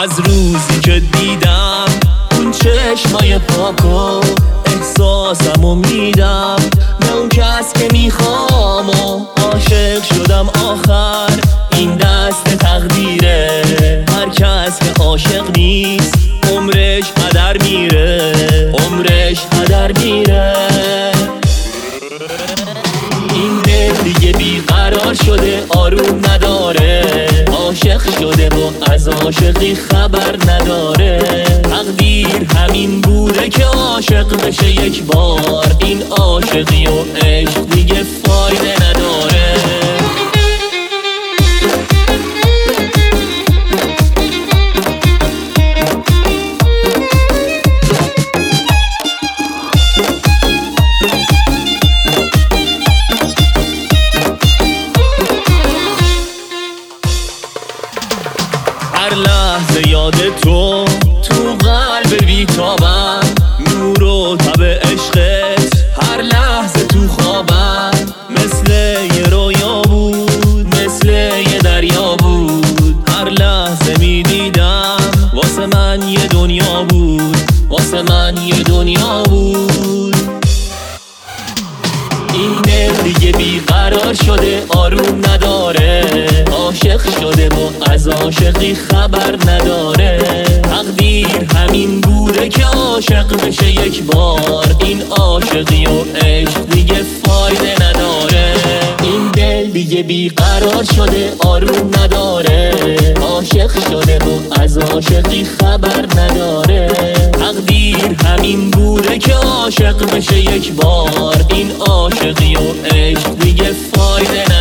از روزی که دیدم اون چشمای پاکو احساسمو میدم به اون کس که میخوام و عاشق شدم آخر این دست تقدیره هر کس که عاشق نیست عمرش هدر میره عمرش هدر میره این دل دیگه بیقرار شده آروم نداره عاشق شده و از عاشقی خبر نداره تقدیر همین بوده که عاشق بشه یک بار این عاشقی و عشق دیگه فایده نداره هر لحظه یاد تو قلب بیتابم نور و تب عشقت هر لحظه تو خوابم مثل یه رویا بود مثل یه دریا بود هر لحظه میدیدم واسه من یه دنیا بود واسه من یه دنیا بود این دل دیگه بیقرار شده آروم نداره عاشق شده و از عاشقی خبر نداره تقدیر همین بوده که عاشق بشه یک بار این عاشقی و عشق دیگه فایده نداره این دل دیگه بیقرار شده آروم نداره عاشق شده و از عاشقی خبر نداره تقدیر همین بوده که عاشق بشه یک بار این عاشقی و عشق دیگه فایده نداره